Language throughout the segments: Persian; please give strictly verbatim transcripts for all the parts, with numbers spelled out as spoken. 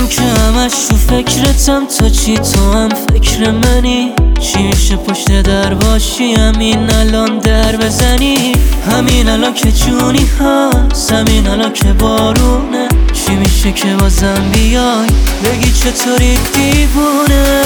من که همش تو فکرتم، تو چی تو هم فکر منی؟ چی میشه پشت در باشی همین الان در بزنی؟ همین الان که جونی هست، همین الان که بارونه، چی میشه که بازم بیای بگی چطوری دیوونه؟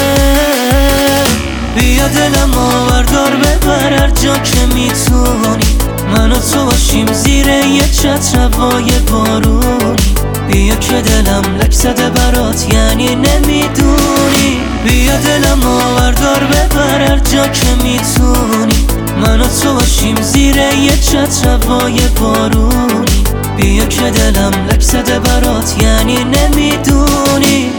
بیا دلم آوردار ببر هر جا که میتونی، من و تو باشیم زیر یه چتر هوای بارونی. بیا که دلم لک زده برات یعنی نمیدونی، بیا دلم آوردار ببر هر جا که میتونی، من و تو باشیم زیر یه چتر هوای بارونی. بیا که دلم لک زده برات یعنی نمیدونی.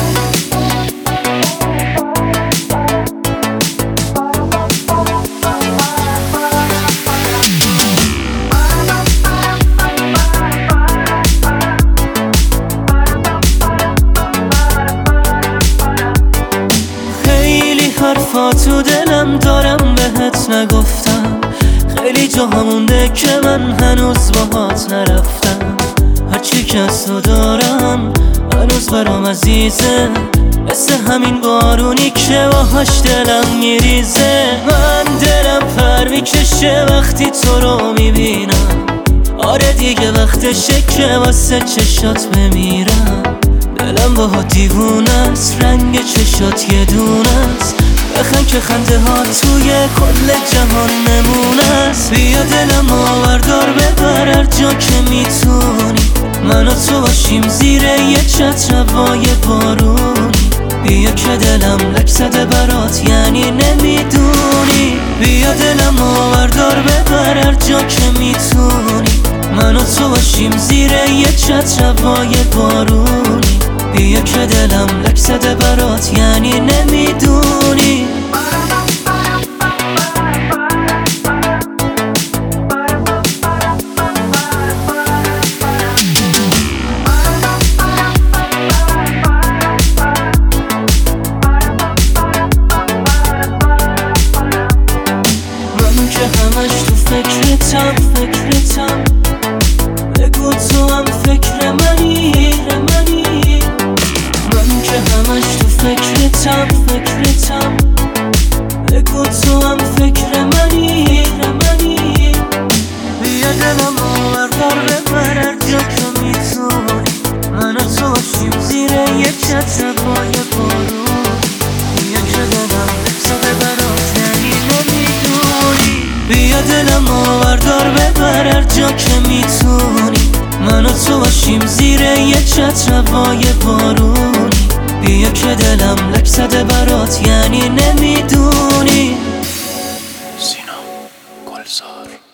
حرفا تو دلم دارم بهت نگفتم، خیلی جا همونده که من هنوز باهات نرفتم. هرچی که از تو دارم هنوز برام عزیزه، مثل همین بارونی که باهاش دلم میریزه. من دلم پر میکشه وقتی تو رو میبینم، آره دیگه وقتشه که واسه چشات بمیرم. دلم باها دیوونه است، رنگ چشات یه دونه است، بخند که خنده ها توی کل جهان نمونه است. بیا دلم آوردار ببر هر جا که میتونی، من و تو باشیم زیر یه چتر هوای بارونی. بیا که دلم لک زده برات یعنی نمیدونی، بیا دلم آوردار ببر هر جا که میتونی، من و تو باشیم زیر یه چتر هوای بارونی. بیا که دلم لک زده برات یعنی نمیدونی. من که همش تو فکرتم فکرتم، بگو تو هم فکر منی منی. من که همش تو فکرتم فکرتم، بگو تو هم فکر منی منی. بیا دلم آوردار ببر هر جا که میتونی، من و تو باشیم زیر یه چتر هوای بارون. بیا که دلم لک زده برات یعنی نمیدونی، بیا دلم آوردار ببر هر جا که میتونی، من و تو باشیم زیر یه چتر هوای بارونی. بیا که دلم لک زده برات یعنی نمیدونی. سینا گلزار.